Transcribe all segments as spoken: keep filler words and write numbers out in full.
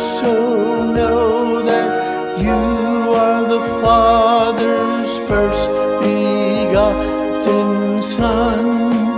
also know that you are the Father's first begotten Son.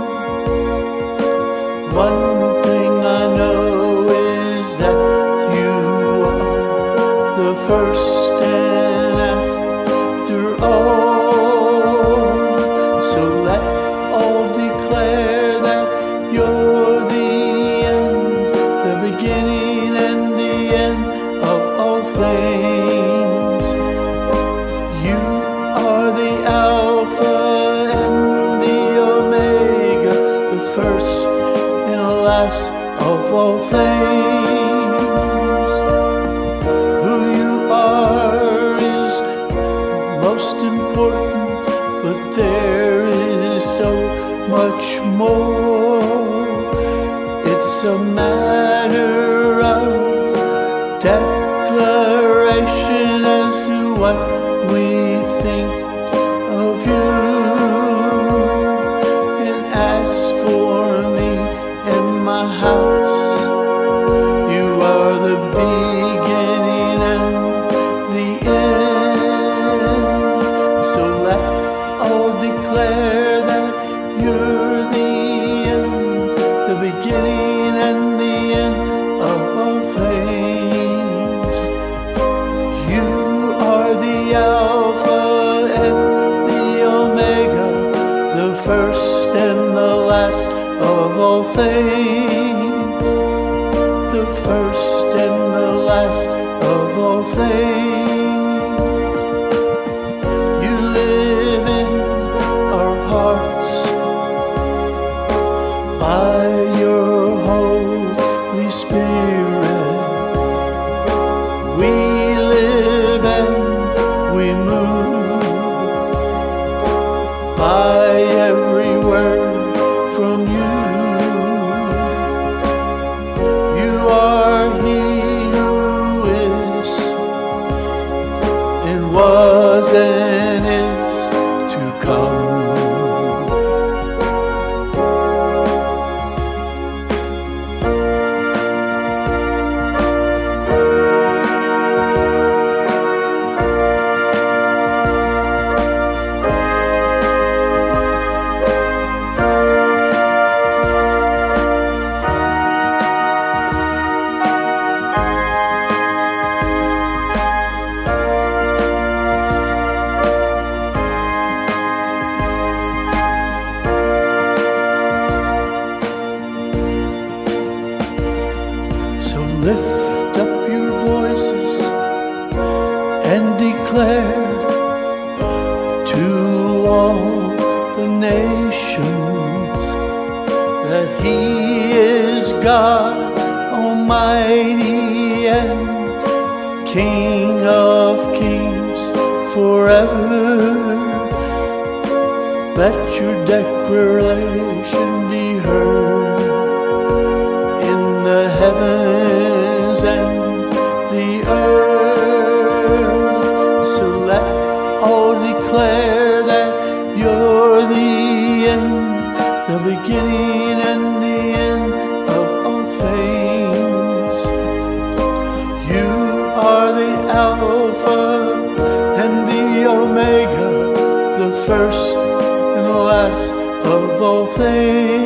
One thing I know is that you are the first and after all. So let all declare that you're the end, the beginning and the end of all things. You are the Alpha and the Omega, the first and last of all things. Who you are is most important, but there is so much more. It's a matter of declaration as to what we think of you. And as for me and my house, you are the beginning and the end. So let all declare that you're the end, the beginning and the end of all things. You are the Alpha and the Omega, the first and the last of all things, the first and the last of all things. You live in our hearts by your Holy Spirit. We live and we move by every word from you. You are He who is and was and is to come. So lift up your voices and declare to all the nations that He is God Almighty and King of kings forever. Let your declaration be heard in the heavens and the earth. So let all declare that you're the end, the beginning and the end of all things. You are the Alpha and the Omega, the first and last of all things.